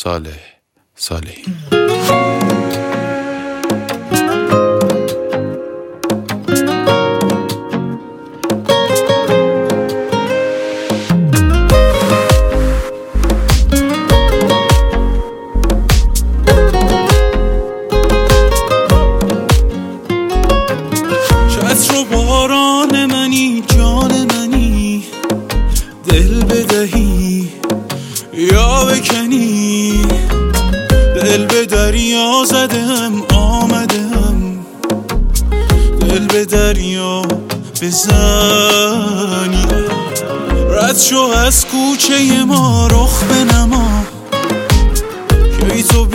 صالحی. چتر و باران منی، جان منی، دل بدهی یا بکنی. دل به دریا زدم آمدم، دل به دریا بزنی. رد شو از کوچه ما رخ بنما، کی تو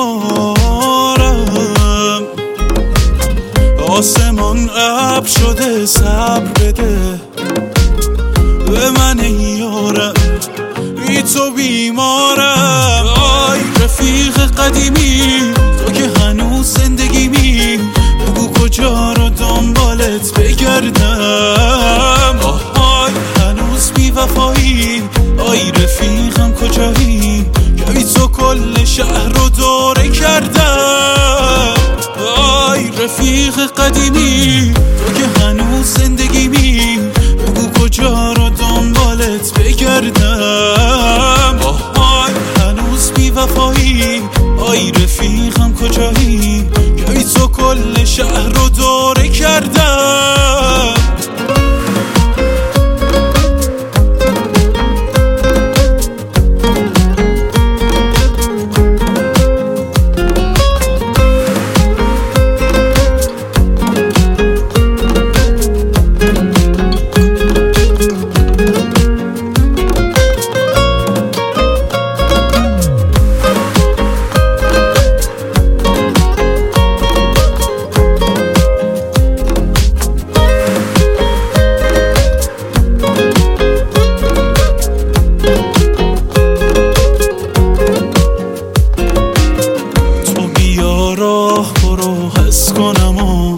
بیمارم. آسمان ابر شده صبر بده به من یارم، بی تو بیمارم. آی رفیق قدیمی تو که هنوز زندگیمی، بگو کجا رو دنبالت بگردم. آی هنوز بی وفایی، آی رفیقم کجایی، که تو کل شهر رو دوره کردم. آی رفیق قدیمی تو که هنوز زندگیمی، بگو کجا رو دنبالت بگردم. آی هنوز بی وفایی، آی رفیقم کجایی، که تو کل شهر رو دوره کردم. حس کنم و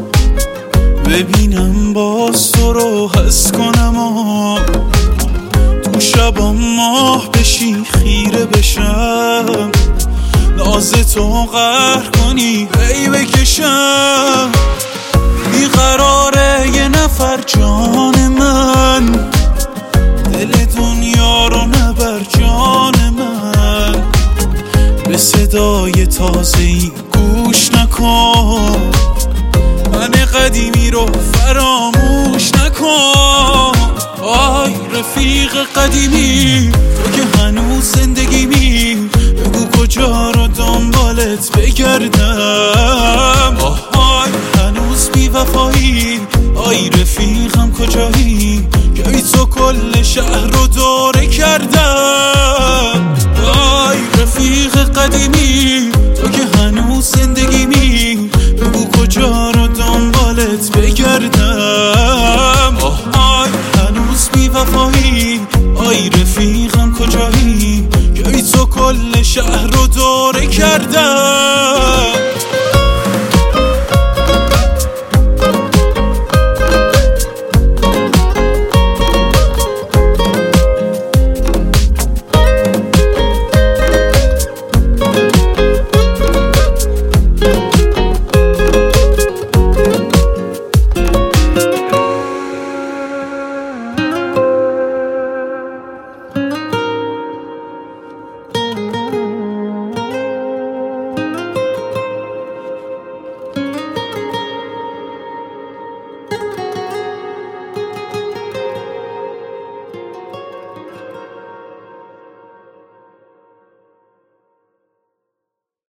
ببینم باز تو رو، حس کنم و تو شبا ماه بشی خیره بشم، ناز تو قهر کنی هی بکشم. بیقراره یه نفر جان من، دل دنیا رو نبر جان من. به صدای تازه‌ای گوش نکن، من قدیمی رو فراموش نکن. آی رفیق قدیمی تو که هنوز زندگیمی، بگو کجا رو دنبالت بگردم. آی هنوز بی وفایی، آی رفیقم کجایی، که تو کل شهر رو دوره کردم. آی رفیق قدیمی تو که هنوز زندگیمی، بگو کجا رو دنبالت بگردم. آی هنوز بی وفایی، آی رفیقم کجایی، که تو کل شهر رو دوره کردم.